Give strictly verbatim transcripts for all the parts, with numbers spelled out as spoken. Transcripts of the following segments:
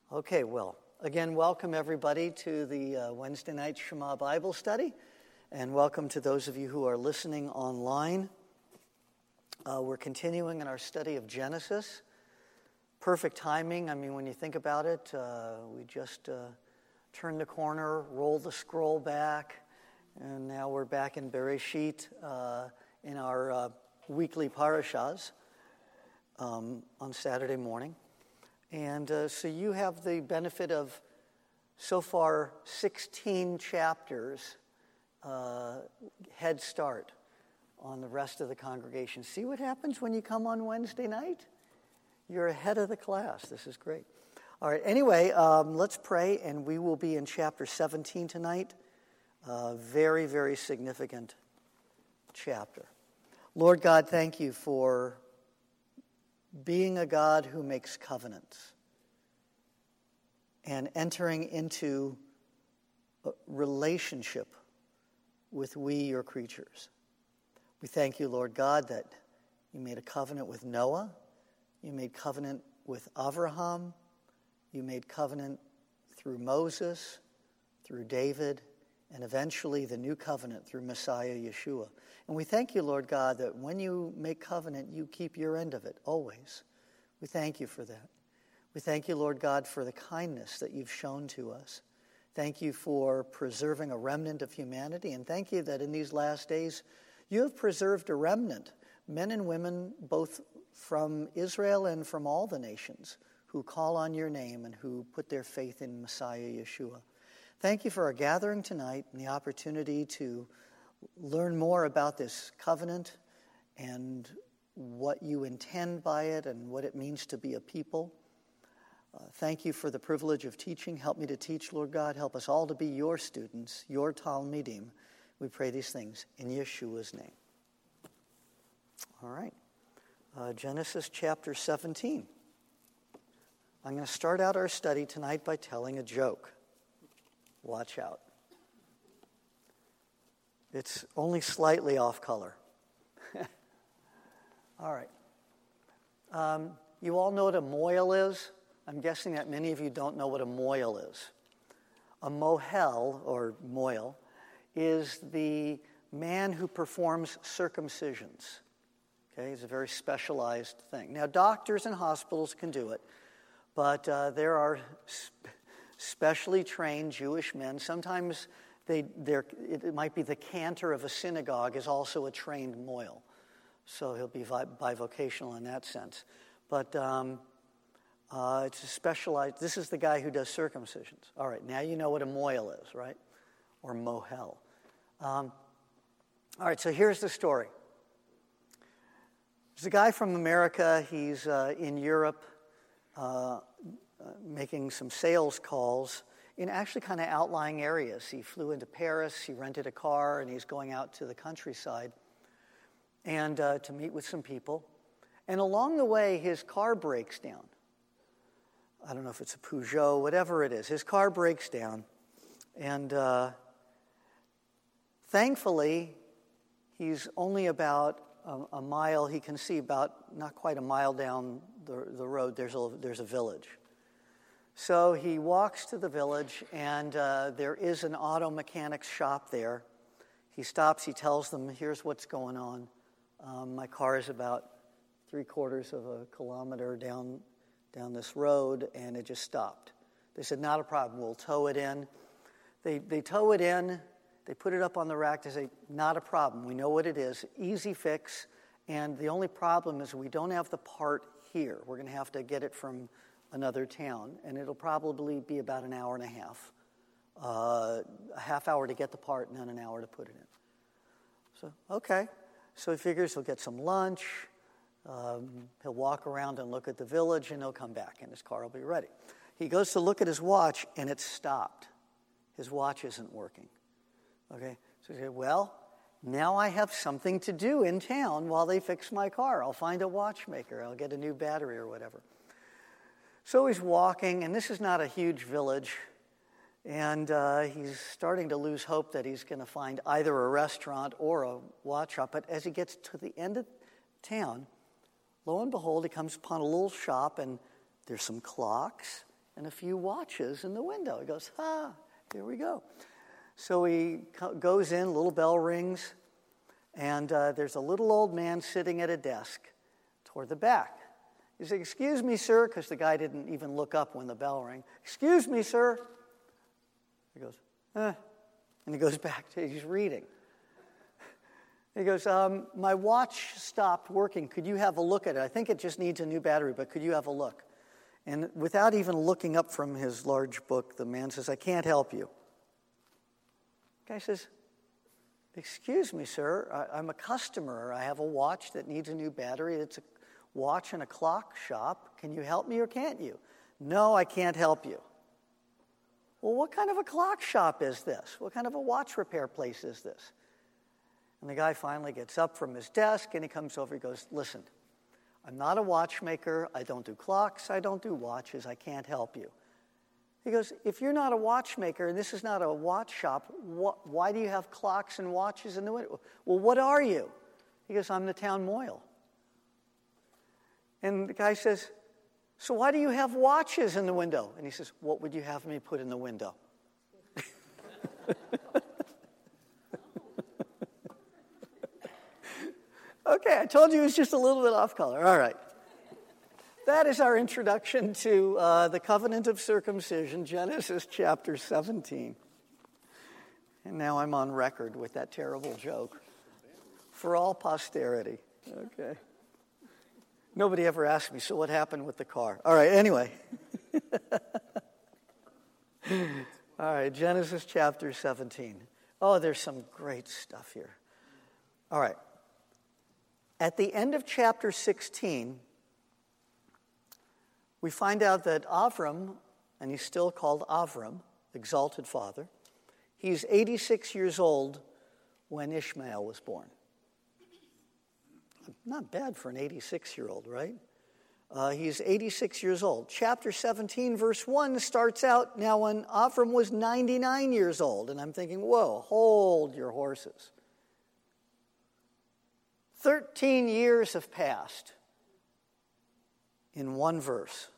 Okay, well, again, welcome everybody to the uh, Wednesday night Shema Bible study, and welcome to those of you who are listening online. Uh, we're continuing in our study of Genesis. Perfect timing. I mean, when you think about it, uh, we just uh, turned the corner, rolled the scroll back, and now we're back in Bereshit uh, in our uh, weekly parashas um, on Saturday morning. And uh, so you have the benefit of, so far, sixteen chapters uh, head start on the rest of the congregation. See what happens when you come on Wednesday night? You're ahead of the class. This is great. All right, anyway, um, let's pray, and we will be in chapter seventeen tonight. Uh, very, very significant chapter. Lord God, thank you for being a God who makes covenants and entering into a relationship with we, your creatures. We thank you, Lord God, that you made a covenant with Noah, you made covenant with Abraham, you made covenant through Moses, through David, and eventually the new covenant through Messiah Yeshua. And we thank you, Lord God, that when you make covenant, you keep your end of it, always. We thank you for that. We thank you, Lord God, for the kindness that you've shown to us. Thank you for preserving a remnant of humanity, and thank you that in these last days, you have preserved a remnant, men and women, both from Israel and from all the nations, who call on your name and who put their faith in Messiah Yeshua. Thank you for our gathering tonight and the opportunity to learn more about this covenant and what you intend by it and what it means to be a people. Uh, thank you for the privilege of teaching. Help me to teach, Lord God. Help us all to be your students, your Talmidim. We pray these things in Yeshua's name. All right. Uh, Genesis chapter seventeen. I'm going to start out our study tonight by telling a joke. Watch out. It's only slightly off color. All right. Um, you all know what a mohel is? I'm guessing that many of you don't know what a mohel is. A mohel, or mohel, is the man who performs circumcisions. Okay, it's a very specialized thing. Now, doctors and hospitals can do it, but uh, there are sp- specially trained Jewish men. Sometimes they, it might be the cantor of a synagogue is also a trained mohel. So he'll be bivocational in that sense. But um, uh, it's a specialized, this is the guy who does circumcisions. All right, now you know what a mohel is, right? Or mohel. Um, all right, so here's the story. There's a guy from America. He's uh, in Europe uh, uh, making some sales calls in actually kind of outlying areas. He flew into Paris, he rented a car, and he's going out to the countryside and uh, to meet with some people. And along the way, his car breaks down. I don't know if it's a Peugeot, whatever it is. His car breaks down. And uh, thankfully, he's only about a, a mile. He can see about not quite a mile down the, the road. There's a, there's a village. So he walks to the village, and uh, there is an auto mechanic's shop there. He stops. He tells them, here's what's going on. Um, my car is about three quarters of a kilometer down down this road, and it just stopped. They said, not a problem. We'll tow it in. They they tow it in. They put it up on the rack. They say, not a problem. We know what it is. Easy fix. And the only problem is we don't have the part here. We're going to have to get it from another town, and it'll probably be about an hour and a half. Uh, a half hour to get the part, and then an hour to put it in. So, okay. So he figures he'll get some lunch, um, he'll walk around and look at the village, and he'll come back, and his car will be ready. He goes to look at his watch, and it's stopped. His watch isn't working. Okay? So he said, well, now I have something to do in town while they fix my car. I'll find a watchmaker. I'll get a new battery or whatever. So he's walking, and this is not a huge village, and uh, he's starting to lose hope that he's going to find either a restaurant or a watch shop. But as he gets to the end of town, lo and behold, he comes upon a little shop, and there's some clocks, and a few watches in the window. He goes, ah, here we go. So he co- goes in, little bell rings, and uh, there's a little old man sitting at a desk toward the back. He said, excuse me, sir, because the guy didn't even look up when the bell rang. Excuse me, sir. He goes, eh. And he goes back to, he's reading. He goes, um, my watch stopped working. Could you have a look at it? I think it just needs a new battery, but could you have a look? And without even looking up from his large book, the man says, I can't help you. The guy says, excuse me, sir, I, I'm a customer. I have a watch that needs a new battery. It's a watch in a clock shop. Can you help me or can't you? No, I can't help you. Well, what kind of a clock shop is this? What kind of a watch repair place is this? And the guy finally gets up from his desk and he comes over. He goes, listen, I'm not a watchmaker. I don't do clocks. I don't do watches. I can't help you. He goes, if you're not a watchmaker and this is not a watch shop, wh- why do you have clocks and watches in the window? Well, what are you? He goes, I'm the town mohel. And the guy says, so why do you have watches in the window? And he says, what would you have me put in the window? Okay, I told you it was just a little bit off color. All right. That is our introduction to uh, the covenant of circumcision, Genesis chapter seventeen. And now I'm on record with that terrible joke for all posterity. Okay. Nobody ever asked me, so what happened with the car? All right, anyway. All right, Genesis chapter seventeen. Oh, there's some great stuff here. All right. At the end of chapter sixteen, we find out that Avram, and he's still called Avram, exalted father, he's eighty-six years old when Ishmael was born. Not bad for an eighty-six-year-old, right? Uh, he's eighty-six years old. Chapter seventeen, verse one starts out now when Avram was ninety-nine years old. And I'm thinking, whoa, hold your horses. Thirteen years have passed in one verse.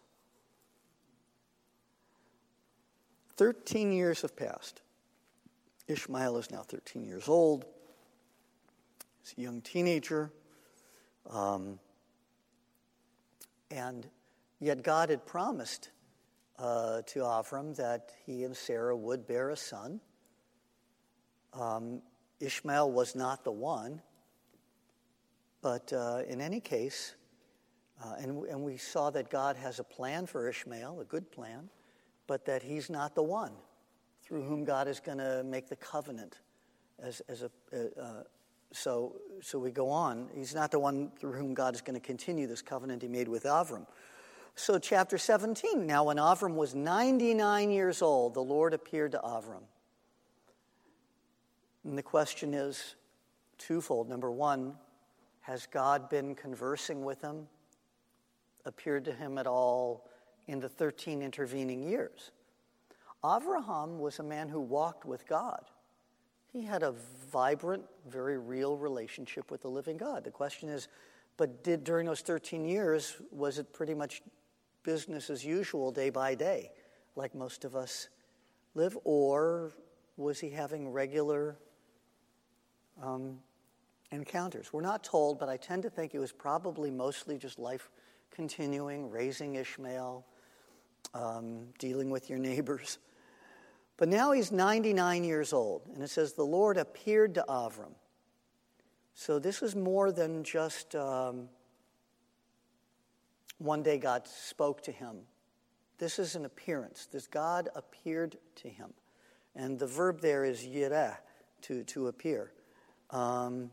Thirteen years have passed. Ishmael is now thirteen years old. He's a young teenager. Um, and yet God had promised uh, to Avram that he and Sarah would bear a son. Um, Ishmael was not the one. But uh, in any case, uh, and, and we saw that God has a plan for Ishmael, a good plan, but that he's not the one through whom God is going to make the covenant. As, as a uh, so, so we go on. He's not the one through whom God is going to continue this covenant he made with Avram. So chapter seventeen, now when Avram was ninety-nine years old, the Lord appeared to Avram. And the question is twofold. Number one, has God been conversing with him, appeared to him at all in the thirteen intervening years? Avraham was a man who walked with God. He had a vibrant, very real relationship with the living God. The question is, but did during those thirteen years, was it pretty much business as usual day by day, like most of us live? Or was he having regular um, encounters? We're not told, but I tend to think it was probably mostly just life continuing, raising Ishmael, um, dealing with your neighbors. But now he's ninety-nine years old, and it says the Lord appeared to Avram. So this is more than just um, one day God spoke to him. This is an appearance. This God appeared to him. And the verb there is yireh, to, to appear. Um,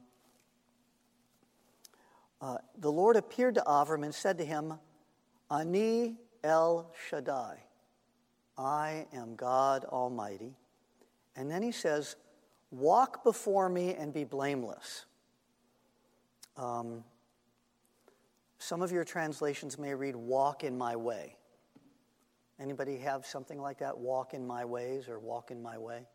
uh, the Lord appeared to Avram and said to him, Ani El Shaddai. I am God Almighty. And then he says, walk before me and be blameless. Um, some of your translations may read, walk in my way. Anybody have something like that? Walk in my ways or walk in my way?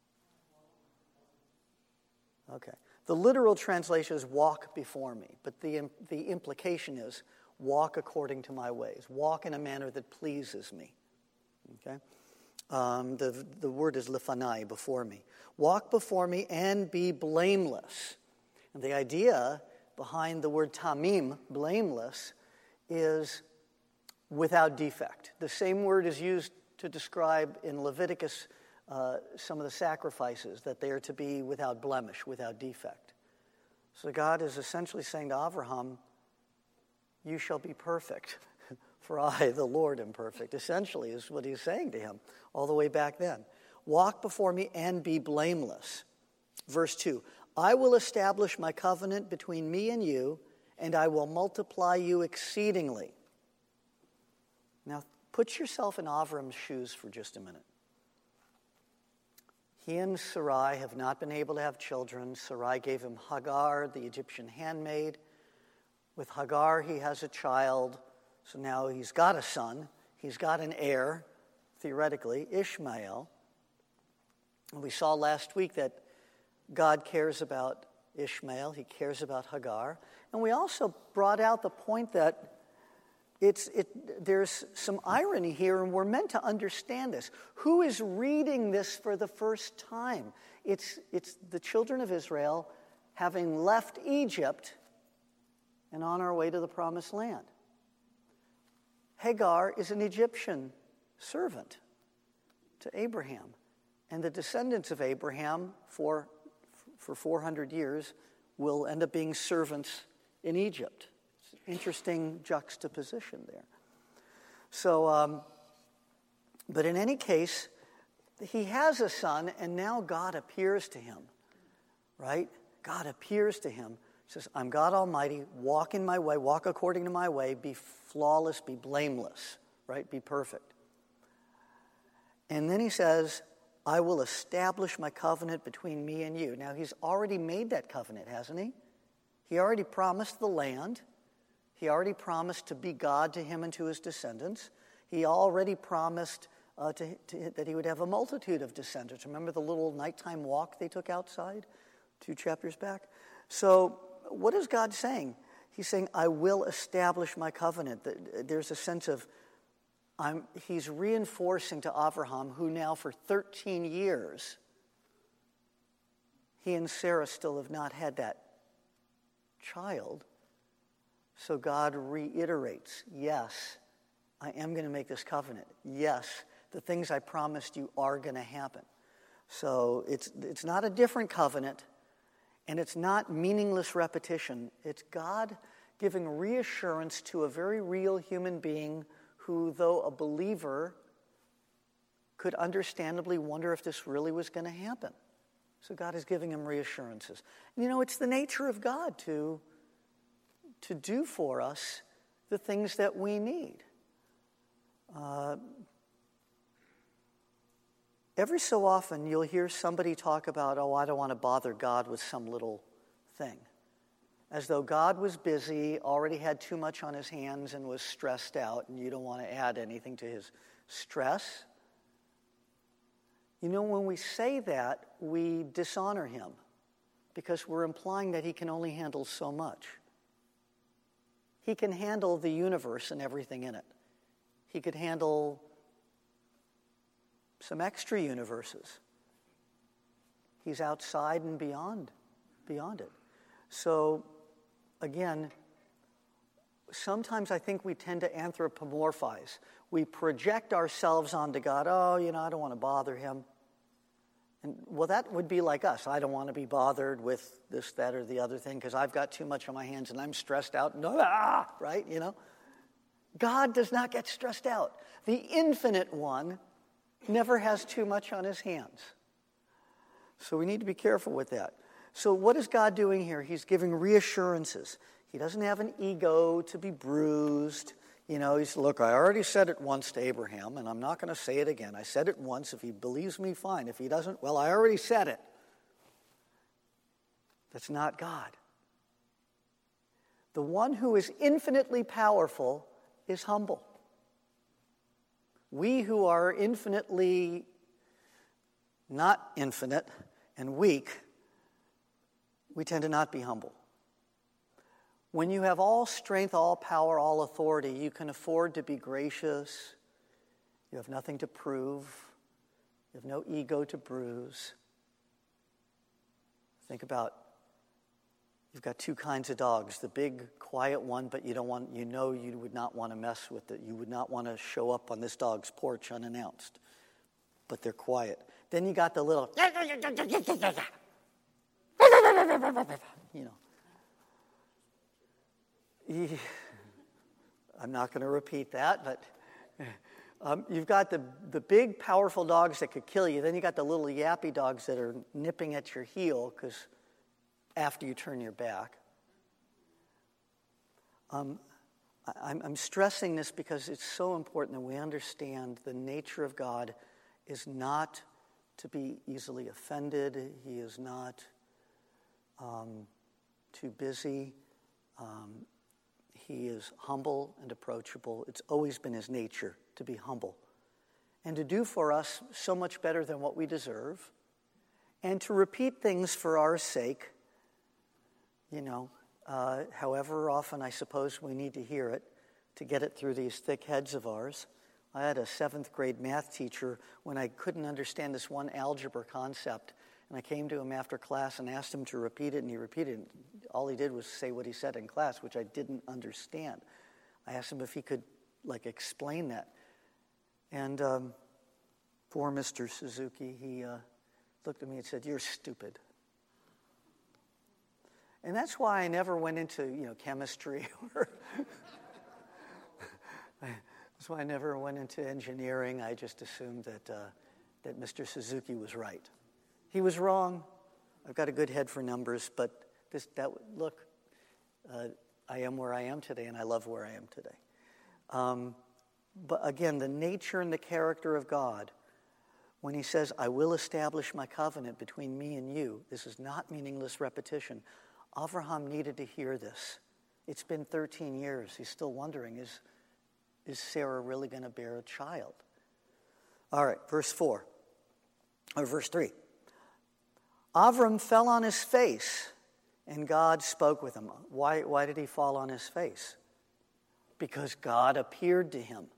Okay. The literal translation is walk before me, but the, the implication is walk according to my ways. Walk in a manner that pleases me. Okay? Um, the, the word is lefanai, before me. Walk before me and be blameless. And the idea behind the word tamim, blameless, is without defect. The same word is used to describe in Leviticus uh, some of the sacrifices, that they are to be without blemish, without defect. So God is essentially saying to Avraham, you shall be perfect, for I, the Lord, am perfect. Essentially is what he's saying to him all the way back then. Walk before me and be blameless. Verse two, I will establish my covenant between me and you, and I will multiply you exceedingly. Now, put yourself in Avram's shoes for just a minute. He and Sarai have not been able to have children. Sarai gave him Hagar, the Egyptian handmaid. With Hagar, he has a child. So now he's got a son. He's got an heir, theoretically, Ishmael. And we saw last week that God cares about Ishmael. He cares about Hagar. And we also brought out the point that It's it. There's some irony here, and we're meant to understand this. Who is reading this for the first time? It's, it's the children of Israel having left Egypt and on our way to the Promised Land. Hagar is an Egyptian servant to Abraham, and the descendants of Abraham for, for four hundred years will end up being servants in Egypt. Interesting juxtaposition there. So, um, but in any case, he has a son, and now God appears to him, right? God appears to him, says, I'm God Almighty, walk in my way, walk according to my way, be flawless, be blameless, right? Be perfect. And then he says, I will establish my covenant between me and you. Now, he's already made that covenant, hasn't he? He already promised the land. He already promised to be God to him and to his descendants. He already promised uh, to, to, that he would have a multitude of descendants. Remember the little nighttime walk they took outside two chapters back? So what is God saying? He's saying, I will establish my covenant. There's a sense of, I'm, he's reinforcing to Abraham, who now for thirteen years, he and Sarah still have not had that child. So God reiterates, yes, I am going to make this covenant. Yes, the things I promised you are going to happen. So it's it's not a different covenant, and it's not meaningless repetition. It's God giving reassurance to a very real human being who, though a believer, could understandably wonder if this really was going to happen. So God is giving him reassurances. And you know, it's the nature of God to to do for us the things that we need. Uh, every so often you'll hear somebody talk about, oh, I don't want to bother God with some little thing. As though God was busy, already had too much on his hands, and was stressed out, and you don't want to add anything to his stress. You know, when we say that, we dishonor him, because we're implying that he can only handle so much. He can handle the universe and everything in it. He could handle some extra universes. He's outside and beyond, beyond it. So, again, sometimes I think we tend to anthropomorphize. We project ourselves onto God. Oh, you know, I don't want to bother him. And, well, that would be like us. I don't want to be bothered with this, that, or the other thing because I've got too much on my hands and I'm stressed out. And, ah, right, you know? God does not get stressed out. The infinite one never has too much on his hands. So we need to be careful with that. So what is God doing here? He's giving reassurances. He doesn't have an ego to be bruised. You know, he's, look, I already said it once to Abraham, and I'm not going to say it again. I said it once. If he believes me, fine. If he doesn't, well, I already said it. That's not God. The one who is infinitely powerful is humble. We who are infinitely not infinite and weak, we tend to not be humble. When you have all strength, all power, all authority, you can afford to be gracious You have nothing to prove. You have no ego to bruise. Think about, you've got two kinds of dogs. The big, quiet one, but you don't want, you know you would not want to mess with it. You would not want to show up on this dog's porch unannounced. But they're quiet. Then you got the little, you know. I'm not going to repeat that, but um, you've got the, the big, powerful dogs that could kill you. Then you got the little yappy dogs that are nipping at your heel because after you turn your back. Um, I, I'm, I'm stressing this because it's so important that we understand the nature of God is not to be easily offended. He is not um, too busy. Um, He is humble and approachable. It's always been his nature to be humble and to do for us so much better than what we deserve and to repeat things for our sake, you know, uh, however often I suppose we need to hear it to get it through these thick heads of ours. I had a seventh grade math teacher when I couldn't understand this one algebra concept, and I came to him after class and asked him to repeat it, and he repeated it. All he did was say what he said in class, which I didn't understand. I asked him if he could, like, explain that. And um, poor Mister Suzuki, he uh, looked at me and said, "You're stupid." And that's why I never went into, you know, chemistry or... That's why I never went into engineering. I just assumed that uh, that Mister Suzuki was right. He was wrong. I've got a good head for numbers, but this that look, uh, I am where I am today, and I love where I am today. Um, but again, the nature and the character of God, when he says, "I will establish my covenant between me and you," this is not meaningless repetition. Avraham needed to hear this. It's been thirteen years. He's still wondering, is, is Sarah really going to bear a child? All right, verse four, or verse three. Avram fell on his face, and God spoke with him. Why, why did he fall on his face? Because God appeared to him.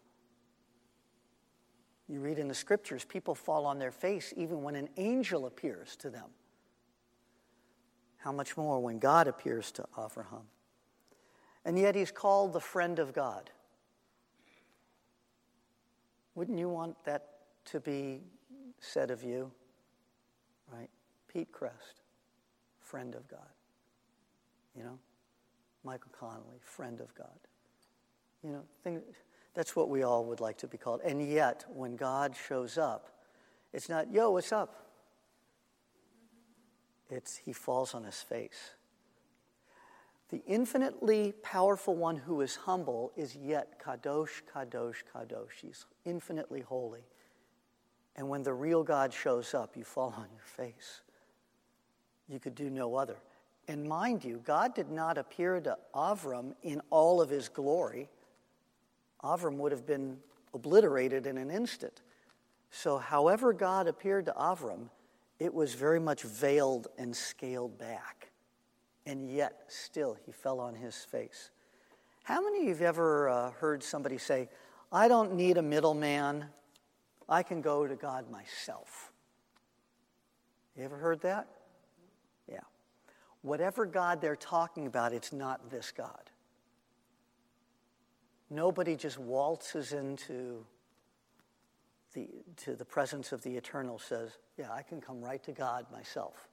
You read in the scriptures, people fall on their face even when an angel appears to them. How much more when God appears to Avraham? And yet he's called the friend of God. Wouldn't you want that to be said of you? Right? Pete Crest, friend of God. You know? Michael Connolly, friend of God. You know, think, that's what we all would like to be called. And yet, when God shows up, it's not, "Yo, what's up?" It's, he falls on his face. The infinitely powerful one who is humble is yet kadosh, kadosh, kadosh. He's infinitely holy. And when the real God shows up, you fall on your face. You could do no other. And mind you, God did not appear to Avram in all of his glory. Avram would have been obliterated in an instant. So however God appeared to Avram, it was very much veiled and scaled back. And yet, still, he fell on his face. How many of you have ever uh, heard somebody say, "I don't need a middleman. I can go to God myself"? You ever heard that? Yeah. Whatever God they're talking about, it's not this God. Nobody just waltzes into the, to the presence of the eternal, says, "Yeah, I can come right to God myself."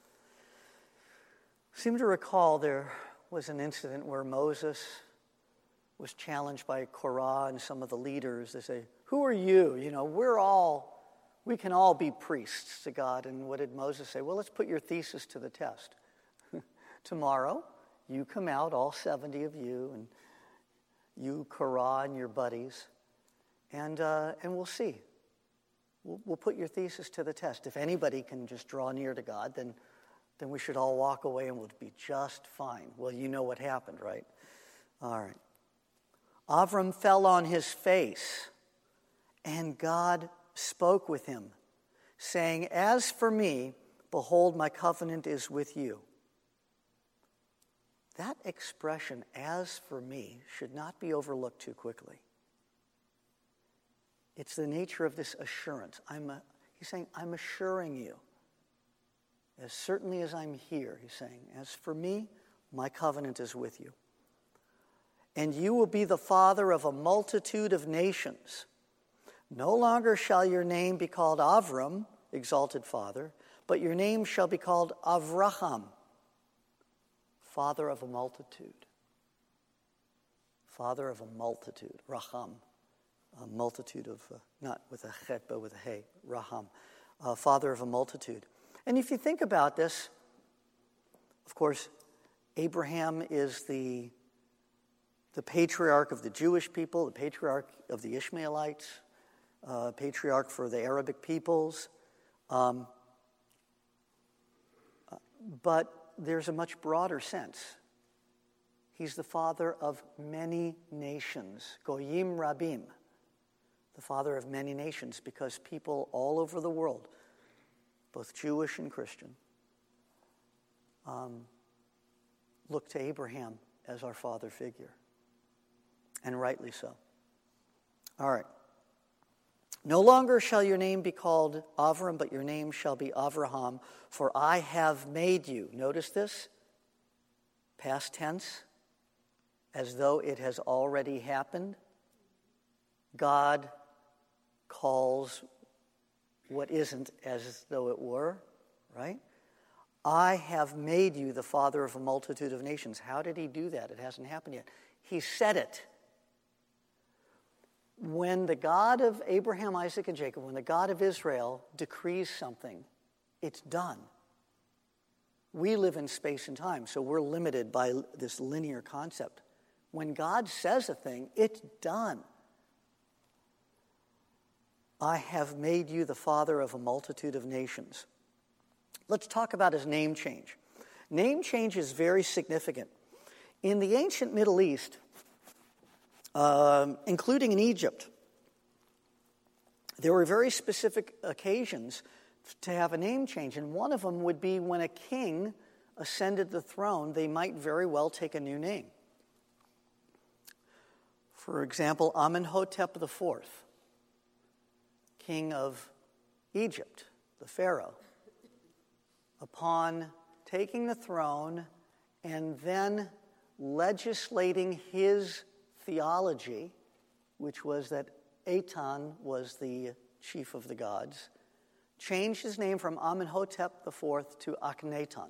I seem to recall there was an incident where Moses was challenged by Korah and some of the leaders. They say, "Who are you? You know, we're all, we can all be priests to God." And what did Moses say? "Well, let's put your thesis to the test. Tomorrow, you come out, all seventy of you, and you, Korah, and your buddies, and uh, and we'll see. We'll, we'll put your thesis to the test. If anybody can just draw near to God, then then we should all walk away and we'll be just fine." Well, you know what happened, right? All right. Avram fell on his face, and God spoke with him, saying, "As for me, behold, my covenant is with you." That expression, "as for me," should not be overlooked too quickly. It's the nature of this assurance. I'm a, he's saying, I'm assuring you. As certainly as I'm here, he's saying, as for me, my covenant is with you. And you will be the father of a multitude of nations. No longer shall your name be called Avram, exalted father, but your name shall be called Avraham, father of a multitude. Father of a multitude, Raham, a multitude of, uh, not with a chet, but with a hey, Raham, uh, father of a multitude. And if you think about this, of course, Abraham is the, the patriarch of the Jewish people, the patriarch of the Ishmaelites, uh, patriarch for the Arabic peoples. Um, uh, but there's a much broader sense. He's the father of many nations, Goyim Rabim, the father of many nations, because people all over the world, both Jewish and Christian, um, look to Abraham as our father figure, and rightly so. All right. No longer shall your name be called Avram, but your name shall be Avraham, for I have made you. Notice this, past tense, as though it has already happened. God calls what isn't as though it were, right? I have made you the father of a multitude of nations. How did he do that? It hasn't happened yet. He said it. When the God of Abraham, Isaac, and Jacob, when the God of Israel decrees something, it's done. We live in space and time, so we're limited by this linear concept. When God says a thing, it's done. I have made you the father of a multitude of nations. Let's talk about his name change. Name change is very significant. In the ancient Middle East, um, including in Egypt, there were very specific occasions to have a name change, and one of them would be when a king ascended the throne, they might very well take a new name. For example, Amenhotep the Fourth, king of Egypt, the Pharaoh, upon taking the throne and then legislating his theology, which was that Aton was the chief of the gods, changed his name from Amenhotep the Fourth to Akhenaton.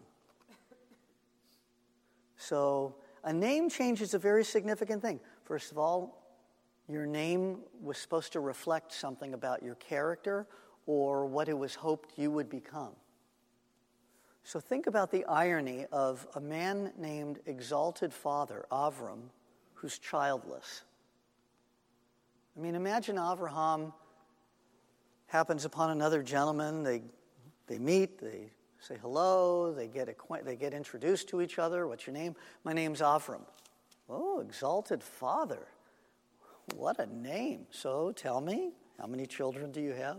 So a name change is a very significant thing. First of all, your name was supposed to reflect something about your character or what it was hoped you would become. So think about the irony of a man named Exalted Father, Avram, who's childless. I mean, imagine Avraham happens upon another gentleman. They they meet, they say hello, they get acquaint- they get introduced to each other. What's your name? My name's Avram. Oh, Exalted Father. What a name. So tell me, how many children do you have?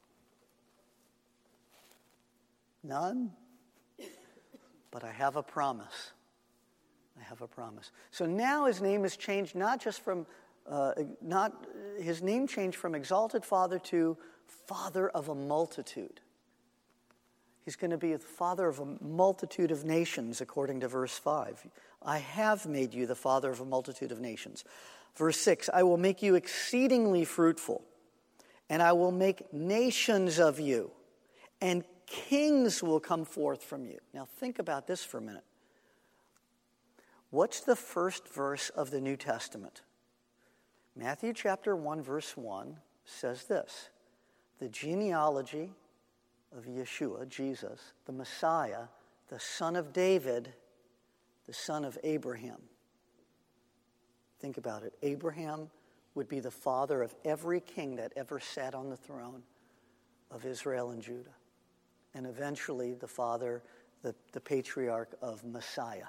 None? But I have a promise. I have a promise. So now his name is changed not just from, uh, not his name changed from Exalted Father to Father of a Multitude. He's going to be the father of a multitude of nations, according to verse five. I have made you the father of a multitude of nations. Verse six, I will make you exceedingly fruitful, and I will make nations of you, and kings will come forth from you. Now think about this for a minute. What's the first verse of the New Testament? Matthew chapter one, verse one says this, the genealogy of Yeshua, Jesus, the Messiah, the son of David, the son of Abraham. Think about it. Abraham would be the father of every king that ever sat on the throne of Israel and Judah. And eventually the father, the, the patriarch of Messiah.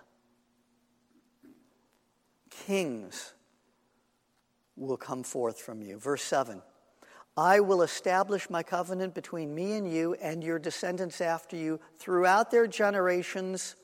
Kings will come forth from you. Verse seven, I will establish my covenant between me and you and your descendants after you throughout their generations,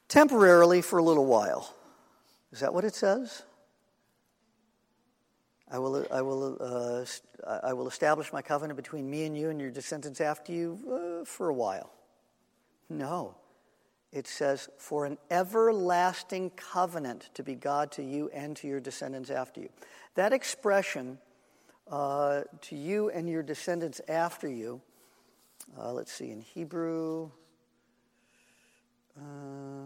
temporarily for a little while. Is that what it says? I will, I will, uh, I will establish my covenant between me and you and your descendants after you uh, for a while. No. It says, for an everlasting covenant to be God to you and to your descendants after you. That expression, uh, to you and your descendants after you, uh, let's see, in Hebrew, uh,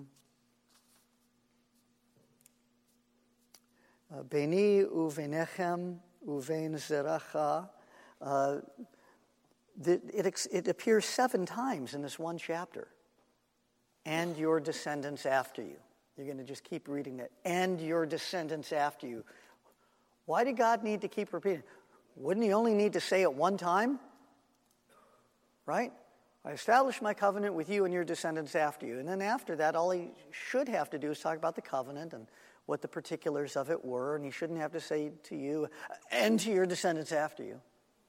Beni uvenechem uven zeracha. Uh, it, it appears seven times in this one chapter. And your descendants after you. You're going to just keep reading that. And your descendants after you. Why did God need to keep repeating? Wouldn't he only need to say it one time? Right? I establish my covenant with you and your descendants after you. And then after that, all he should have to do is talk about the covenant and what the particulars of it were. And he shouldn't have to say to you, and to your descendants after you.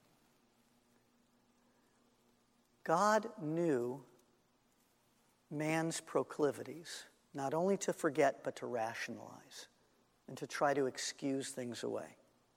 God knew man's proclivities, not only to forget, but to rationalize and to try to excuse things away.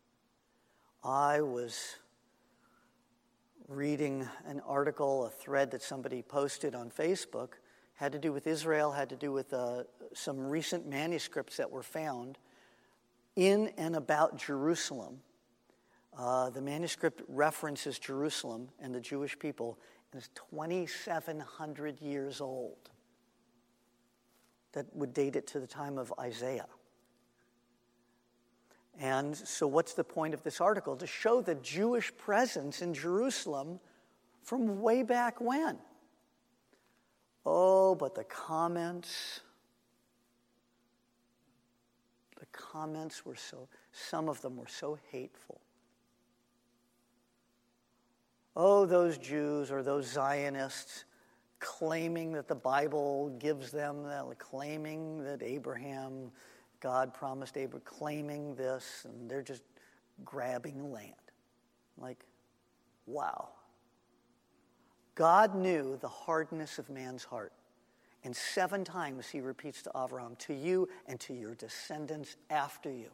I was reading an article, a thread that somebody posted on Facebook, had to do with Israel, had to do with uh, some recent manuscripts that were found in and about Jerusalem. Uh, the manuscript references Jerusalem and the Jewish people, and it's twenty-seven hundred years old. That would date it to the time of Isaiah. And so what's the point of this article? To show the Jewish presence in Jerusalem from way back when. Oh, but the comments, the comments were so, some of them were so hateful. Oh, those Jews or those Zionists claiming that the Bible gives them, claiming that Abraham, God promised Abraham, claiming this, and they're just grabbing land. Like, wow. God knew the hardness of man's heart. And seven times he repeats to Abraham, to you and to your descendants after you.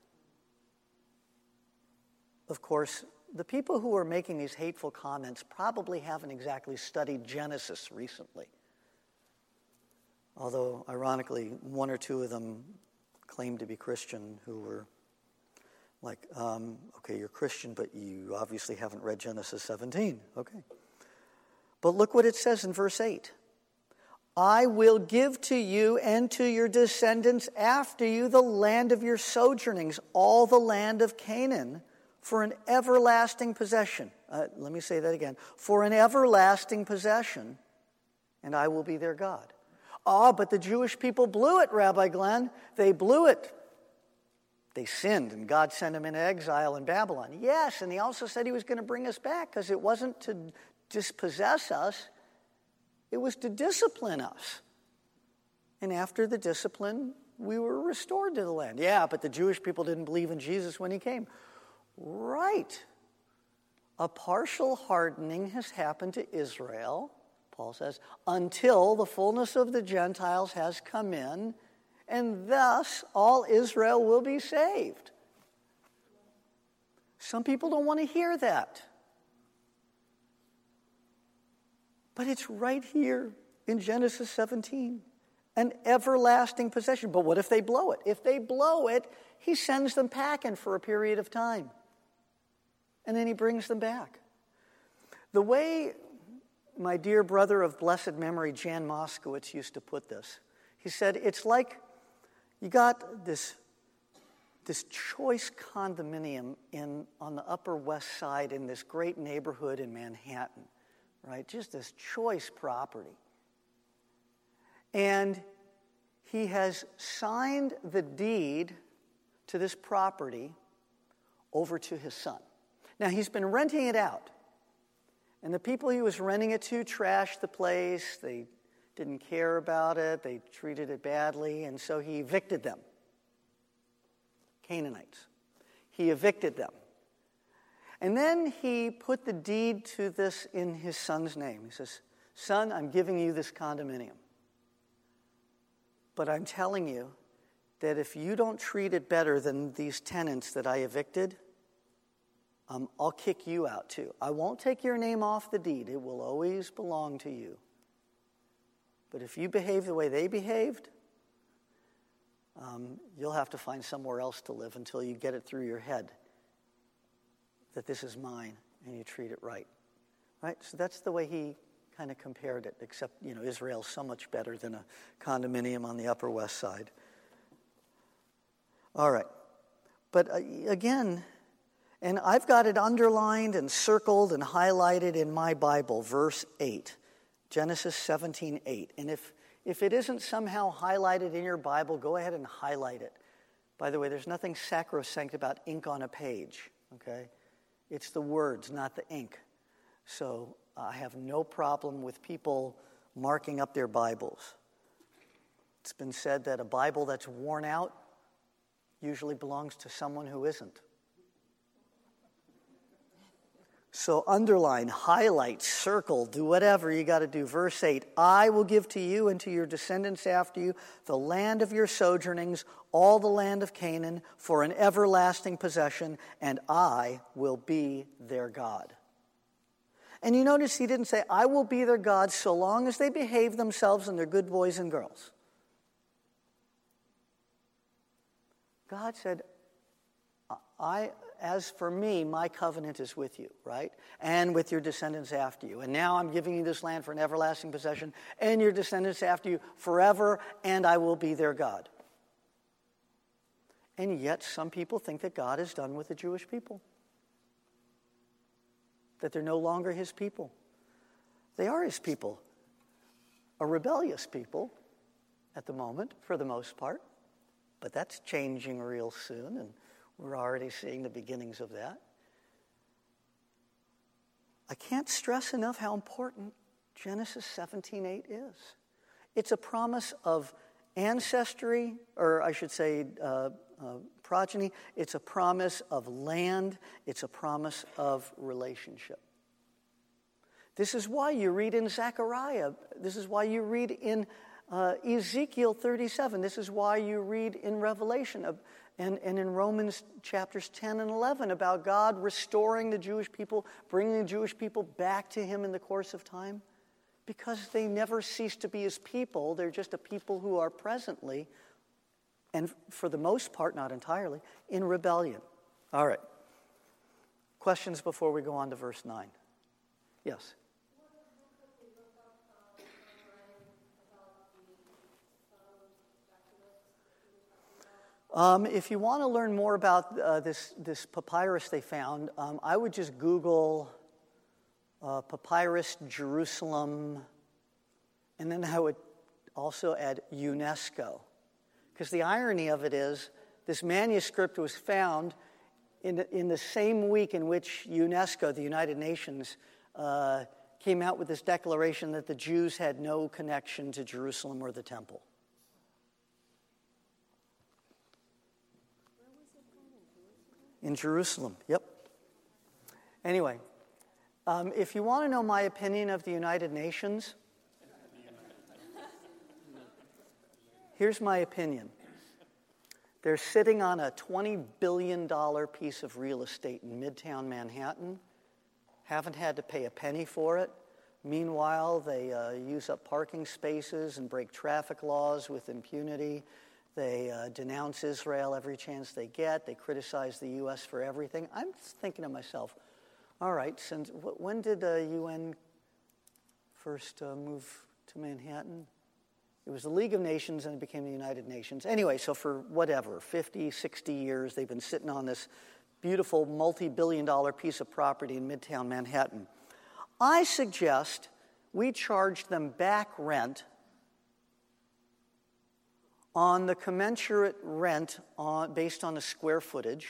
Of course, the people who are making these hateful comments probably haven't exactly studied Genesis recently. Although, ironically, one or two of them claimed to be Christian who were like, um, okay, you're Christian, but you obviously haven't read Genesis seventeen. Okay. But look what it says in verse eight. I will give to you and to your descendants after you the land of your sojournings, all the land of Canaan, for an everlasting possession. Uh, let me say that again. For an everlasting possession, and I will be their God. Ah, but the Jewish people blew it, Rabbi Glenn. They blew it. They sinned, and God sent them into exile in Babylon. Yes, and he also said he was going to bring us back, because it wasn't to dispossess us. It was to discipline us. And after the discipline, we were restored to the land. Yeah, but the Jewish people didn't believe in Jesus when he came. Right. A partial hardening has happened to Israel, Paul says, until the fullness of the Gentiles has come in, and thus all Israel will be saved. Some people don't want to hear that. But it's right here in Genesis seventeen. An everlasting possession. But what if they blow it? If they blow it, he sends them packing for a period of time. And then he brings them back. The way my dear brother of blessed memory, Jan Moskowitz, used to put this, he said, it's like you got this, this choice condominium in on the Upper West Side in this great neighborhood in Manhattan, right? Just this choice property. And he has signed the deed to this property over to his son. Now, he's been renting it out. And the people he was renting it to trashed the place. They didn't care about it. They treated it badly. And so he evicted them. Canaanites. He evicted them. And then he put the deed to this in his son's name. He says, son, I'm giving you this condominium. But I'm telling you that if you don't treat it better than these tenants that I evicted, um, I'll kick you out too. I won't take your name off the deed. It will always belong to you. But if you behave the way they behaved, um, you'll have to find somewhere else to live until you get it through your head that this is mine and you treat it right. Right? So that's the way he kind of compared it, except, you know, Israel's so much better than a condominium on the Upper West Side. All right. But uh, again, and I've got it underlined and circled and highlighted in my Bible, verse eight, Genesis seventeen eight. And if, if it isn't somehow highlighted in your Bible, go ahead and highlight it. By the way, there's nothing sacrosanct about ink on a page, okay? It's the words, not the ink. So I have no problem with people marking up their Bibles. It's been said that a Bible that's worn out usually belongs to someone who isn't. So underline, highlight, circle, do whatever you got to do. Verse eight, I will give to you and to your descendants after you the land of your sojournings, all the land of Canaan, for an everlasting possession, and I will be their God. And you notice he didn't say, I will be their God so long as they behave themselves and they're good boys and girls. God said, I, as for me, my covenant is with you, right? And with your descendants after you. And now I'm giving you this land for an everlasting possession, and your descendants after you forever, and I will be their God. And yet some people think that God is done with the Jewish people. That they're no longer his people. They are his people. A rebellious people at the moment, for the most part. But that's changing real soon, and we're already seeing the beginnings of that. I can't stress enough how important Genesis seventeen eight is. It's a promise of ancestry, or I should say uh, uh, progeny. It's a promise of land. It's a promise of relationship. This is why you read in Zechariah. This is why you read in uh, Ezekiel thirty-seven. This is why you read in Revelation of, and, and in Romans chapters ten and eleven about God restoring the Jewish people, bringing the Jewish people back to him in the course of time. Because they never cease to be his people. They're just a people who are presently, and for the most part, not entirely, in rebellion. All right. Questions before we go on to verse nine? Yes? Um, if you want to learn more about uh, this, this papyrus they found, um, I would just Google uh, Papyrus Jerusalem, and then I would also add UNESCO. Because the irony of it is, this manuscript was found in the, in the same week in which UNESCO, the United Nations, uh, came out with this declaration that the Jews had no connection to Jerusalem or the temple. In Jerusalem, yep. Anyway, um, if you want to know my opinion of the United Nations, here's my opinion. They're sitting on a twenty billion dollars piece of real estate in Midtown Manhattan, haven't had to pay a penny for it. Meanwhile, they uh, use up parking spaces and break traffic laws with impunity. They uh, denounce Israel every chance they get. They criticize the U S for everything. I'm just thinking to myself, all right, since when did the U N first uh, move to Manhattan? It was the League of Nations, and it became the United Nations. Anyway, so for whatever, fifty, sixty years, they've been sitting on this beautiful multi-billion dollar piece of property in Midtown Manhattan. I suggest we charge them back rent on the commensurate rent on, based on the square footage,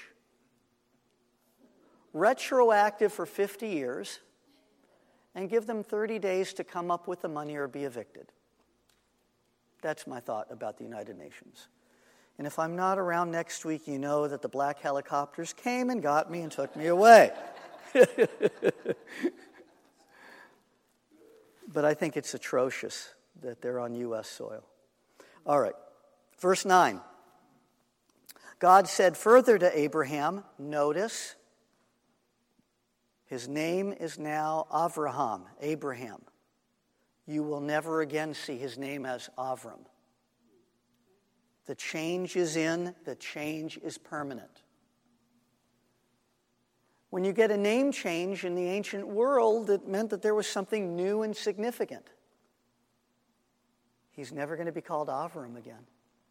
retroactive for fifty years, and give them thirty days to come up with the money or be evicted. That's my thought about the United Nations. And if I'm not around next week, you know that the black helicopters came and got me and took me away. But I think it's atrocious that they're on U S soil. All right. Verse nine. God said further to Abraham, notice, His name is now Avraham, Abraham. You will never again see his name as Avram. The change is in, the change is permanent. When you get a name change in the ancient world, it meant that there was something new and significant. He's never going to be called Avram again.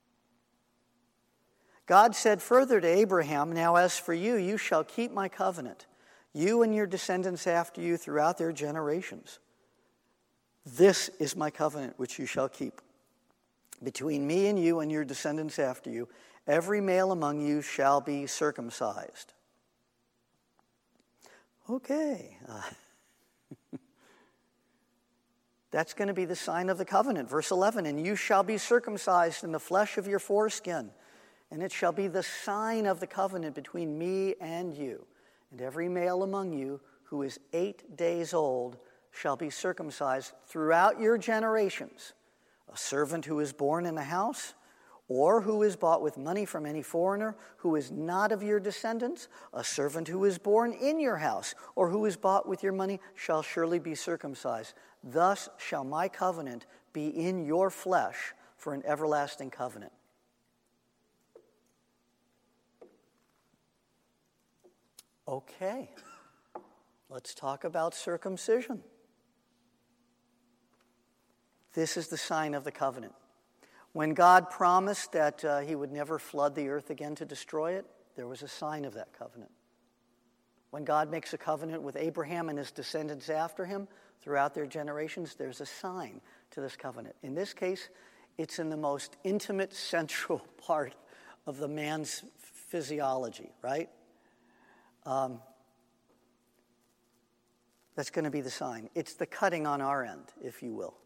God said further to Abraham, now as for you, you shall keep my covenant, you and your descendants after you throughout their generations. This is my covenant which you shall keep. Between me and you and your descendants after you, every male among you shall be circumcised. Okay. Uh, that's going to be the sign of the covenant. Verse eleven, and you shall be circumcised in the flesh of your foreskin, and it shall be the sign of the covenant between me and you. And every male among you who is eight days old shall be circumcised throughout your generations. A servant who is born in a house, or who is bought with money from any foreigner who is not of your descendants, a servant who is born in your house, or who is bought with your money, shall surely be circumcised. Thus shall my covenant be in your flesh for an everlasting covenant. Okay, let's talk about circumcision. This is the sign of the covenant. When God promised that uh, he would never flood the earth again to destroy it, there was a sign of that covenant. When God makes a covenant with Abraham and his descendants after him throughout their generations, there's a sign to this covenant. In this case, it's in the most intimate, central part of the man's physiology, right? Um, that's going to be the sign. It's the cutting on our end, if you will.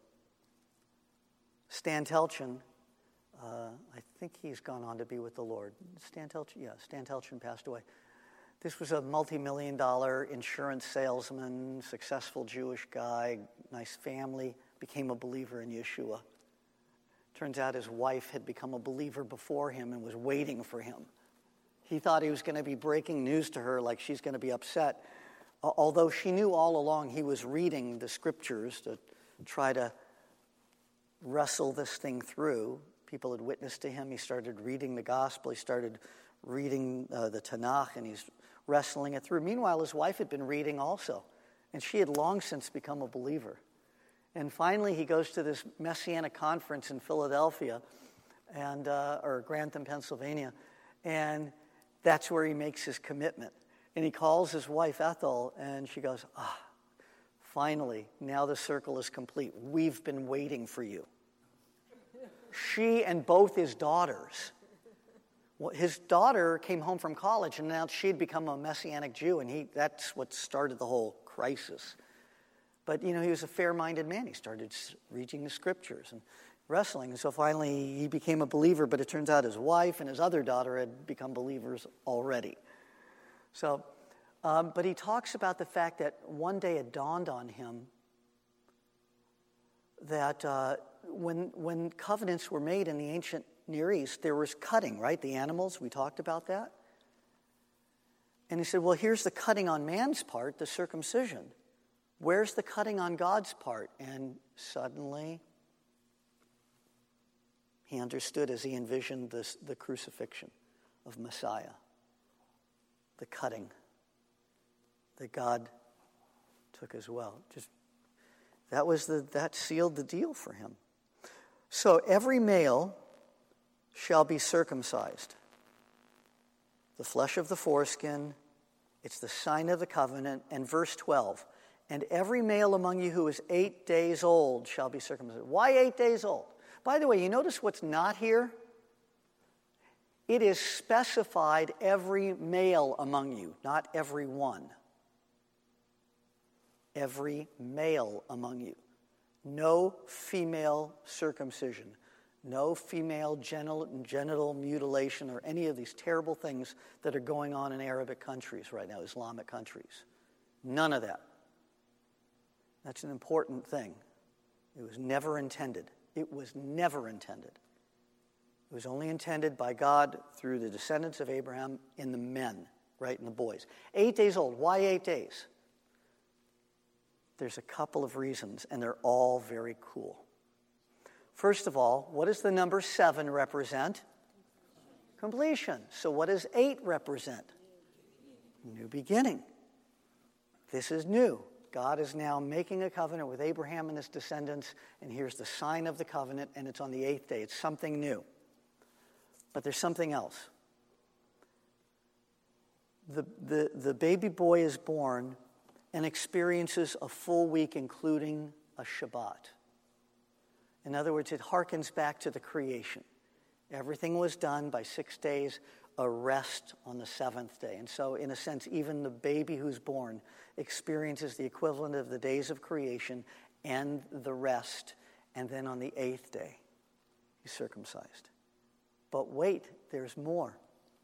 Stan Telchin, uh, I think he's gone on to be with the Lord. Stan Telchin, yeah, Stan Telchin passed away. This was a multi-million dollar insurance salesman, successful Jewish guy, nice family, became a believer in Yeshua. Turns out his wife had become a believer before him and was waiting for him. He thought he was going to be breaking news to her, like she's going to be upset. Although she knew all along he was reading the scriptures to try to wrestle this thing through. People had witnessed to him. He started reading the gospel. He started reading uh, the Tanakh, and he's wrestling it through. Meanwhile, his wife had been reading also, and she had long since become a believer. And finally, he goes to this Messianic conference in Philadelphia, and uh, or Grantham, Pennsylvania, and that's where he makes his commitment. And he calls his wife Ethel, and she goes, ah, finally, now the circle is complete. We've been waiting for you. She and both his daughters. Well, his daughter came home from college and announced she'd become a Messianic Jew, and he that's what started the whole crisis. But, you know, he was a fair-minded man. He started reading the scriptures and wrestling. And so finally he became a believer, but it turns out his wife and his other daughter had become believers already. So, um, but he talks about the fact that one day it dawned on him that uh, when when covenants were made in the ancient Near East, there was cutting, right? The animals, we talked about that. And he said, well, here's the cutting on man's part, the circumcision. Where's the cutting on God's part? And suddenly he understood as he envisioned this, the crucifixion of Messiah, the cutting that God took as well. Just that was the that sealed the deal for him. So every male shall be circumcised. The flesh of the foreskin, it's the sign of the covenant. And verse twelve, and every male among you who is eight days old shall be circumcised. Why eight days old? By the way, you notice what's not here? It is specified every male among you, not every one. Every male among you. No female circumcision. No female genital, genital mutilation or any of these terrible things that are going on in Arabic countries right now, Islamic countries. None of that. That's an important thing. It was never intended. It was never intended. It was only intended by God through the descendants of Abraham in the men, right, in the boys. Eight days old. Why eight days? There's a couple of reasons, and they're all very cool. First of all, what does the number seven represent? Completion. So what does eight represent? New beginning. This is new. God is now making a covenant with Abraham and his descendants, and here's the sign of the covenant, and it's on the eighth day. It's something new. But there's something else. The, the, the baby boy is born and experiences a full week, including a Shabbat. In other words, it harkens back to the creation. Everything was done by six days, a rest on the seventh day. And so, in a sense, even the baby who's born experiences the equivalent of the days of creation and the rest. And then on the eighth day, he's circumcised. But wait, there's more.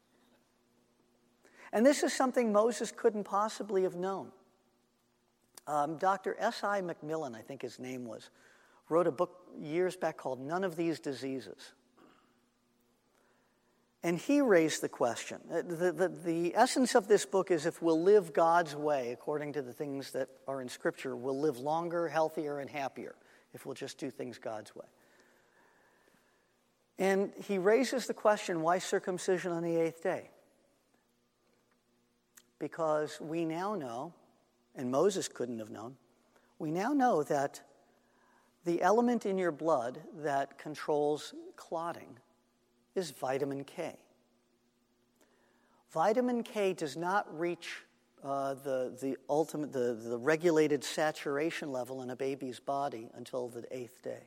And this is something Moses couldn't possibly have known. Um, Doctor S I McMillan, I think his name was, wrote a book years back called None of These Diseases. And he raised the question. The, the, the essence of this book is if we'll live God's way, according to the things that are in Scripture, we'll live longer, healthier, and happier if we'll just do things God's way. And he raises the question, why circumcision on the eighth day? Because we now know, and Moses couldn't have known, we now know that the element in your blood that controls clotting is vitamin K. Vitamin K does not reach uh, the, the ultimate, the, the regulated saturation level in a baby's body until the eighth day.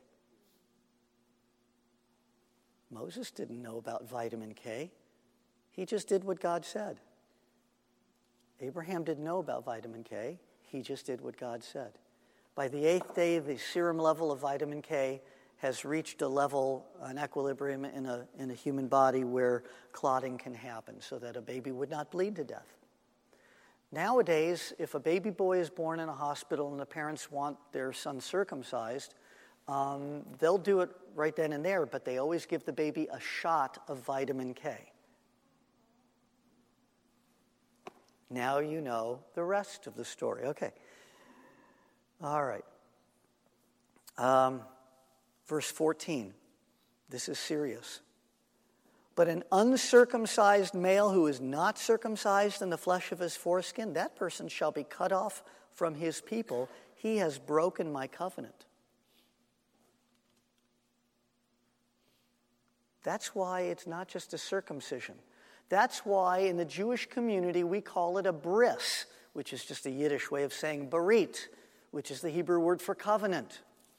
Moses didn't know about vitamin K. He just did what God said. Abraham didn't know about vitamin K. He just did what God said. By the eighth day, the serum level of vitamin K has reached a level, an equilibrium in a, in a human body where clotting can happen so that a baby would not bleed to death. Nowadays, if a baby boy is born in a hospital and the parents want their son circumcised, um, they'll do it right then and there, but they always give the baby a shot of vitamin K. Now you know the rest of the story. Okay. All right. Um, verse fourteen. This is serious. But an uncircumcised male who is not circumcised in the flesh of his foreskin, that person shall be cut off from his people. He has broken my covenant. That's why it's not just a circumcision. That's why in the Jewish community we call it a bris, which is just a Yiddish way of saying berit, which is the Hebrew word for covenant.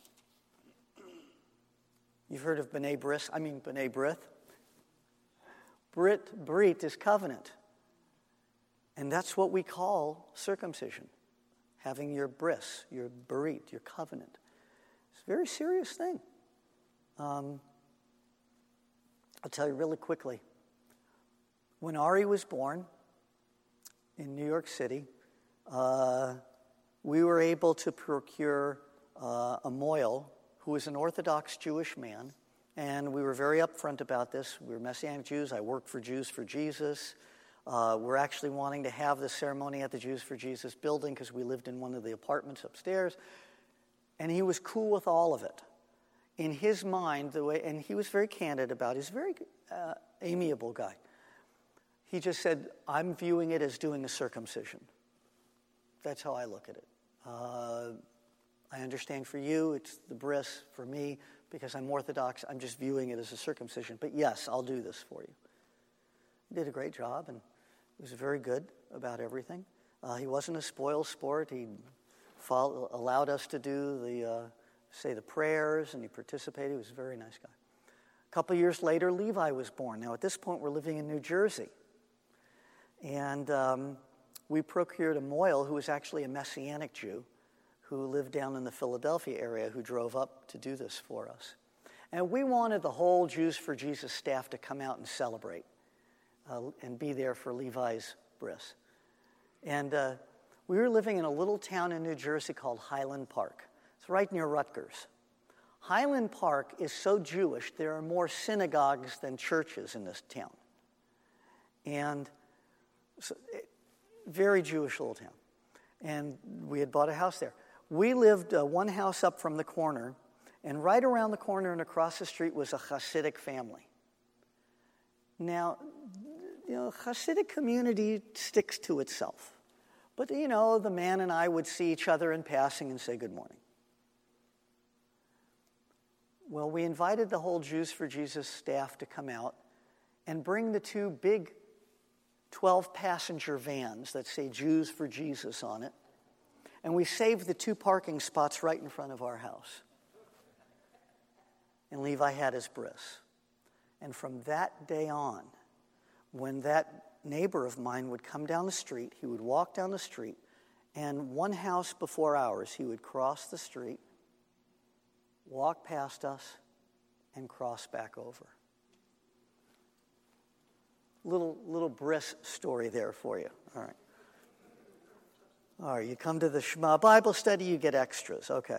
You've heard of B'nai Bris, I mean B'nai Brith. Brit, Brit is covenant. And that's what we call circumcision, having your bris, your berit, your covenant. It's a very serious thing. Um, I'll tell you really quickly. When Ari was born in New York City, uh, we were able to procure uh, a moil who was an Orthodox Jewish man, and we were very upfront about this. We were Messianic Jews. I worked for Jews for Jesus. Uh, we're actually wanting to have the ceremony at the Jews for Jesus building because we lived in one of the apartments upstairs, and he was cool with all of it. In his mind, the way, and he was very candid about it. He's a very uh, amiable guy. He just said, I'm viewing it as doing a circumcision. That's how I look at it. Uh, I understand for you, it's the bris. For me, because I'm Orthodox, I'm just viewing it as a circumcision. But yes, I'll do this for you. He did a great job, and he was very good about everything. Uh, he wasn't a spoil sport. He follow, allowed us to do the, uh, say the prayers, and he participated. He was a very nice guy. A couple of years later, Levi was born. Now, at this point, we're living in New Jersey. And um, we procured a moil who was actually a Messianic Jew who lived down in the Philadelphia area who drove up to do this for us. And we wanted the whole Jews for Jesus staff to come out and celebrate uh, and be there for Levi's bris. And uh, we were living in a little town in New Jersey called Highland Park. It's right near Rutgers. Highland Park is so Jewish, there are more synagogues than churches in this town. And so, very Jewish little town. And we had bought a house there. we lived uh, one house up from the corner, and right around the corner and across the street was a Hasidic family. Now, you know, Hasidic community sticks to itself. But, you know, the man and I would see each other in passing and say good morning. Well, we invited the whole Jews for Jesus staff to come out and bring the two big twelve-passenger vans that say Jews for Jesus on it. And we saved the two parking spots right in front of our house. And Levi had his bris. And from that day on, when that neighbor of mine would come down the street, he would walk down the street, and one house before ours, he would cross the street, walk past us, and cross back over. Little little bris story there for you. All right. All right, you come to the Shema Bible study, you get extras. Okay.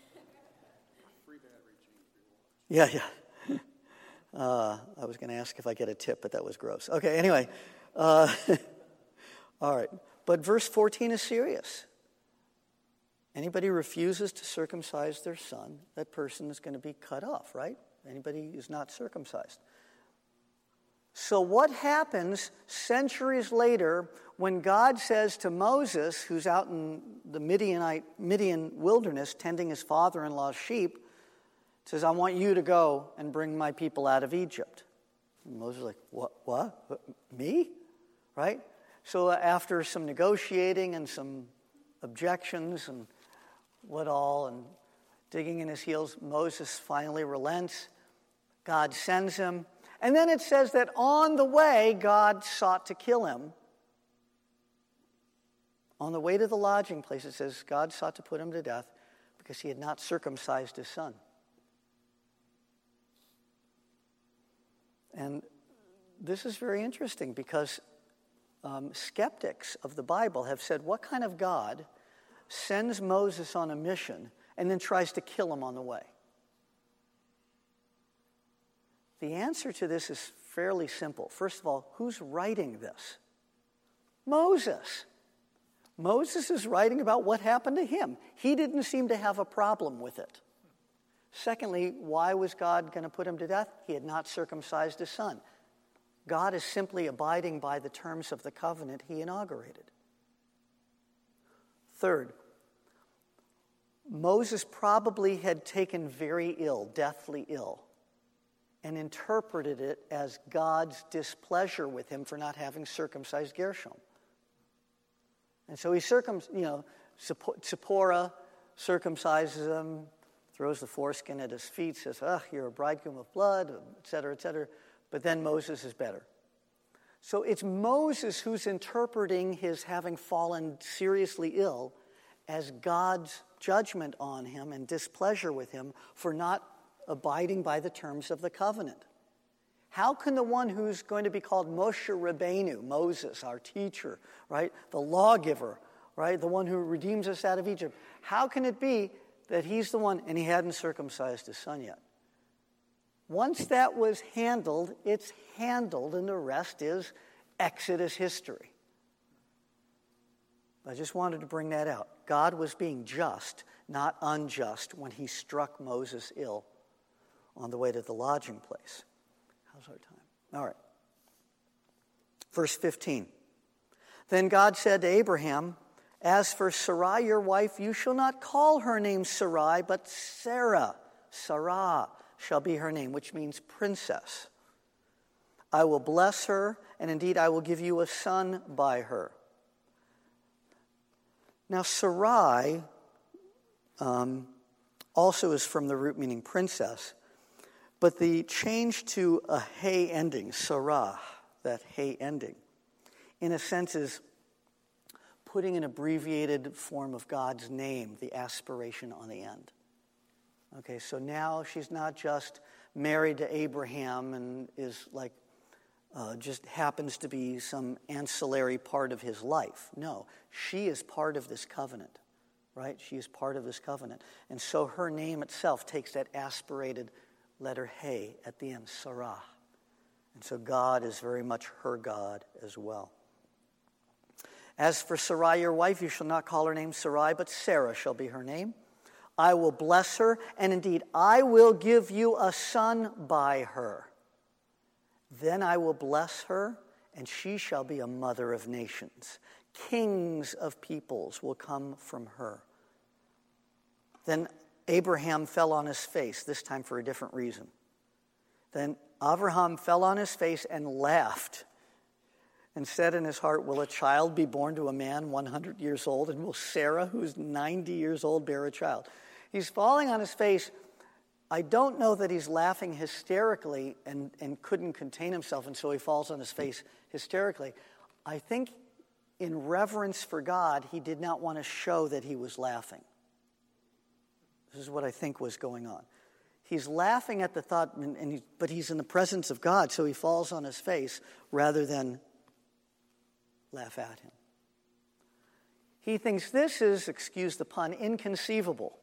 Yeah, yeah. Uh, I was going to ask if I get a tip, but that was gross. Okay, anyway. Uh, all right. But verse fourteen is serious. Anybody refuses to circumcise their son, that person is going to be cut off, right? Anybody who's not circumcised. So what happens centuries later when God says to Moses, who's out in the Midianite, Midian wilderness tending his father-in-law's sheep, says, I want you to go and bring my people out of Egypt. And Moses is like, what, what? what? Me? Right? So after some negotiating and some objections and what all, and digging in his heels, Moses finally relents. God sends him. And then it says that on the way, God sought to kill him. On the way to the lodging place, it says God sought to put him to death because he had not circumcised his son. And this is very interesting because um, skeptics of the Bible have said, what kind of God sends Moses on a mission and then tries to kill him on the way? The answer to this is fairly simple. First of all, who's writing this? Moses. Moses is writing about what happened to him. He didn't seem to have a problem with it. Secondly, why was God going to put him to death? He had not circumcised his son. God is simply abiding by the terms of the covenant he inaugurated. Third, Moses probably had taken very ill, deathly ill, and interpreted it as God's displeasure with him for not having circumcised Gershom. And so he circum, you know, Zipporah circumcises him, throws the foreskin at his feet, says, "Ugh, you're a bridegroom of blood," et cetera, et cetera. But then Moses is better. So it's Moses who's interpreting his having fallen seriously ill as God's judgment on him and displeasure with him for not abiding by the terms of the covenant. How can the one who's going to be called Moshe Rabbeinu, Moses, our teacher, right, the lawgiver, right, the one who redeems us out of Egypt, how can it be that he's the one, and he hadn't circumcised his son yet? Once that was handled, it's handled, and the rest is Exodus history. I just wanted to bring that out. God was being just, not unjust, when he struck Moses ill on the way to the lodging place. How's our time? All right. Verse fifteen. Then God said to Abraham, "As for Sarai, your wife, you shall not call her name Sarai, but Sarah, Sarah shall be her name," which means princess. "I will bless her, and indeed I will give you a son by her." Now, Sarai um, also is from the root meaning princess, but the change to a hey ending, Sarah, that hey ending, in a sense is putting an abbreviated form of God's name, the aspiration on the end. Okay, so now she's not just married to Abraham and is like, uh, just happens to be some ancillary part of his life. No, she is part of this covenant, right? She is part of this covenant. And so her name itself takes that aspirated letter hey at the end, Sarah. And so God is very much her God as well. As for Sarai, your wife, you shall not call her name Sarai, but Sarah shall be her name. I will bless her, and indeed I will give you a son by her. Then I will bless her, and she shall be a mother of nations. Kings of peoples will come from her. Then Abraham fell on his face, this time for a different reason. Then Abraham fell on his face and laughed and said in his heart, will a child be born to a man one hundred years old? And will Sarah, who is ninety years old, bear a child? He's falling on his face. I don't know that he's laughing hysterically and, and couldn't contain himself, and so he falls on his face hysterically. I think in reverence for God, he did not want to show that he was laughing. This is what I think was going on. He's laughing at the thought, and, and he, but he's in the presence of God, so he falls on his face rather than laugh at him. He thinks this is, excuse the pun, inconceivable.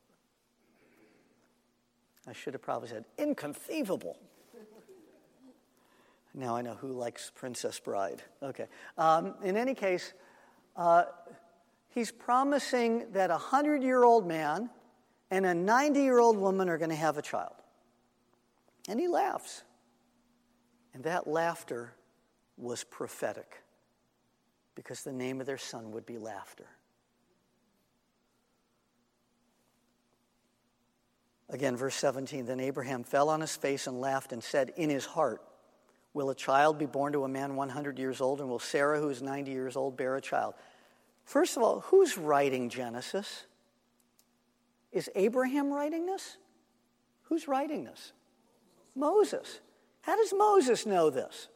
I should have probably said, inconceivable. Now I know who likes Princess Bride. Okay. Um, in any case, uh, he's promising that a hundred-year-old man and a ninety-year-old woman are going to have a child. And he laughs. And that laughter was prophetic, because the name of their son would be Laughter. Again, verse seventeen, then Abraham fell on his face and laughed and said in his heart, will a child be born to a man one hundred years old, and will Sarah, who is ninety years old, bear a child? First of all, who's writing Genesis? Is Abraham writing this? Who's writing this? Moses. How does Moses know this?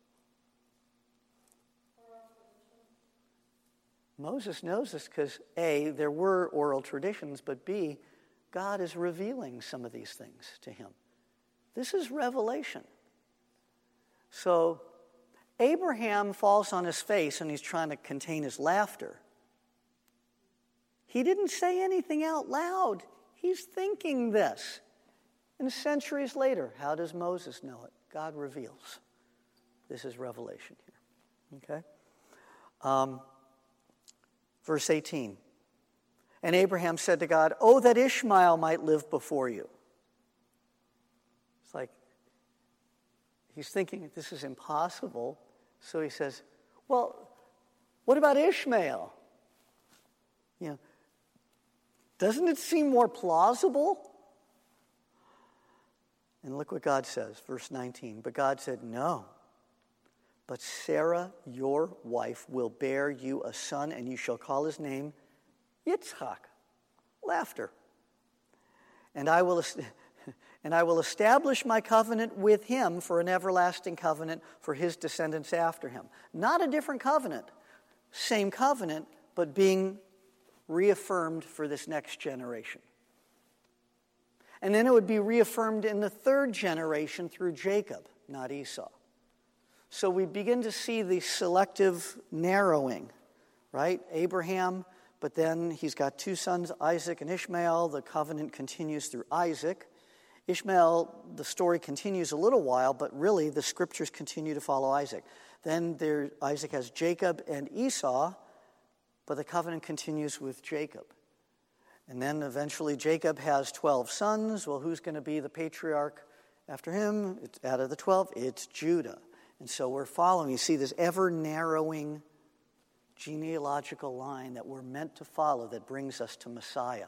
Moses knows this because A, there were oral traditions, but B, God is revealing some of these things to him. This is revelation. So Abraham falls on his face and he's trying to contain his laughter. He didn't say anything out loud. He's thinking this. And centuries later, how does Moses know it? God reveals. This is revelation here. Okay? Um, verse eighteen. And Abraham said to God, oh, that Ishmael might live before you. It's like, he's thinking this is impossible. So he says, well, what about Ishmael? You know, doesn't it seem more plausible? And look what God says, verse nineteen. But God said, no. But Sarah, your wife, will bear you a son, and you shall call his name Yitzchak, laughter. And I will and I will establish my covenant with him for an everlasting covenant for his descendants after him. Not a different covenant, same covenant, but being reaffirmed for this next generation. And then it would be reaffirmed in the third generation through Jacob, not Esau. So we begin to see the selective narrowing, right? Abraham, but then he's got two sons, Isaac and Ishmael. The covenant continues through Isaac. Ishmael, the story continues a little while, but really the scriptures continue to follow Isaac. Then there, Isaac has Jacob and Esau, but the covenant continues with Jacob. And then eventually Jacob has twelve sons. Well, who's going to be the patriarch after him? It's out of the twelve, it's Judah. And so we're following. You see this ever-narrowing genealogical line that we're meant to follow that brings us to Messiah.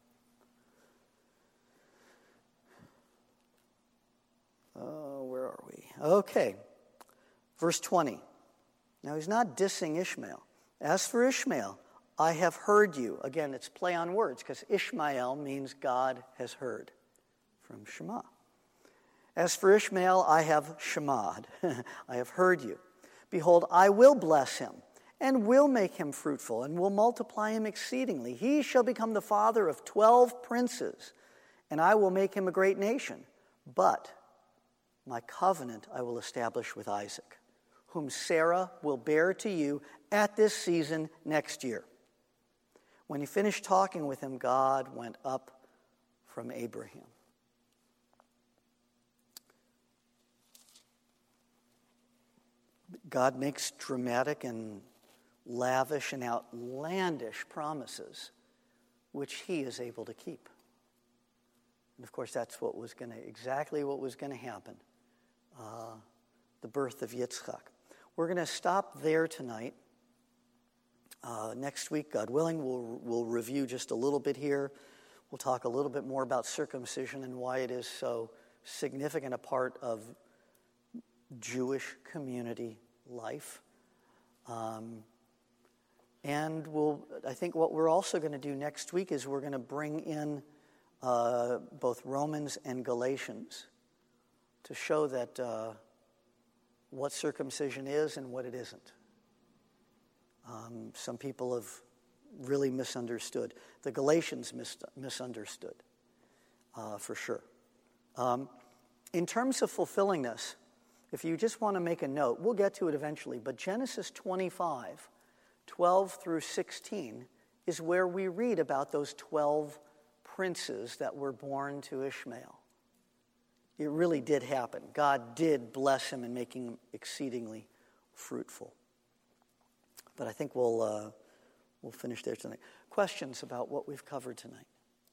Oh, where are we? Okay. Verse twenty. Now, he's not dissing Ishmael. As for Ishmael, I have heard you. Again, it's play on words because Ishmael means God has heard from Shema. As for Ishmael, I have shemad. I have heard you. Behold, I will bless him and will make him fruitful and will multiply him exceedingly. He shall become the father of twelve princes, and I will make him a great nation. But my covenant I will establish with Isaac, whom Sarah will bear to you at this season next year. When he finished talking with him, God went up from Abraham. God makes dramatic and lavish and outlandish promises which he is able to keep. And of course, that's what was going to, exactly what was going to happen. Uh, the birth of Yitzchak. We're going to stop there tonight. Uh, next week, God willing, we'll, we'll review just a little bit here. We'll talk a little bit more about circumcision and why it is so significant a part of Jewish community life. Um, and we'll, I think what we're also going to do next week is we're going to bring in uh, both Romans and Galatians to show that uh, what circumcision is and what it isn't. Um, some people have really misunderstood. The Galatians mis- misunderstood, uh, for sure. Um, in terms of fulfilling this, if you just want to make a note, we'll get to it eventually, but Genesis twenty-five, twelve through sixteen is where we read about those twelve princes that were born to Ishmael. It really did happen. God did bless him and make him exceedingly fruitful. But I think we'll uh, we'll finish there tonight. Questions about what we've covered tonight?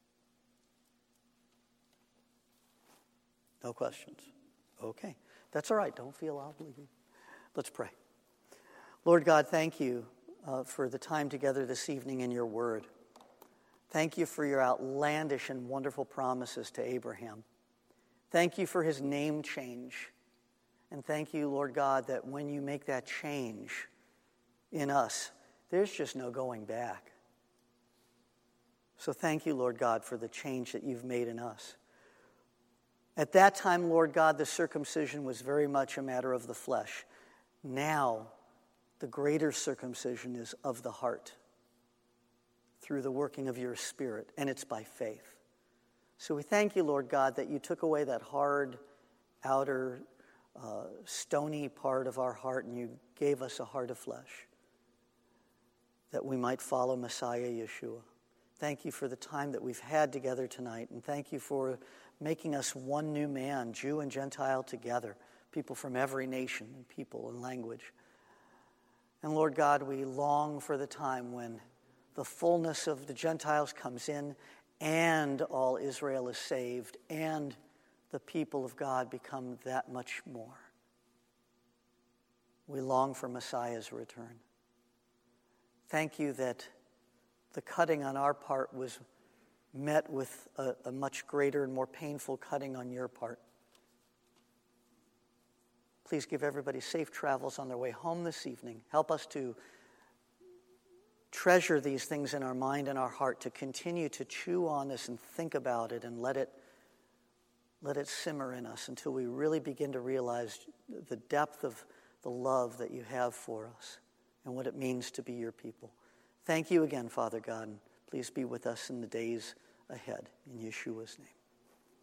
No questions? Okay. That's all right. Don't feel obligated. Let's pray. Lord God, thank you uh, for the time together this evening in your word. Thank you for your outlandish and wonderful promises to Abraham. Thank you for his name change. And thank you, Lord God, that when you make that change in us, there's just no going back. So thank you, Lord God, for the change that you've made in us. At that time, Lord God, the circumcision was very much a matter of the flesh. Now, the greater circumcision is of the heart through the working of your Spirit, and it's by faith. So we thank you, Lord God, that you took away that hard, outer, uh, stony part of our heart, and you gave us a heart of flesh, that we might follow Messiah Yeshua. Thank you for the time that we've had together tonight, and thank you for making us one new man, Jew and Gentile together, people from every nation and people and language. And Lord God, we long for the time when the fullness of the Gentiles comes in and all Israel is saved and the people of God become that much more. We long for Messiah's return. Thank you that the cutting on our part was met with a, a much greater and more painful cutting on your part. Please give everybody safe travels on their way home this evening. Help us to treasure these things in our mind and our heart, to continue to chew on this and think about it and let it, let it simmer in us until we really begin to realize the depth of the love that you have for us and what it means to be your people. Thank you again, Father God, and please be with us in the days ahead. In Yeshua's name.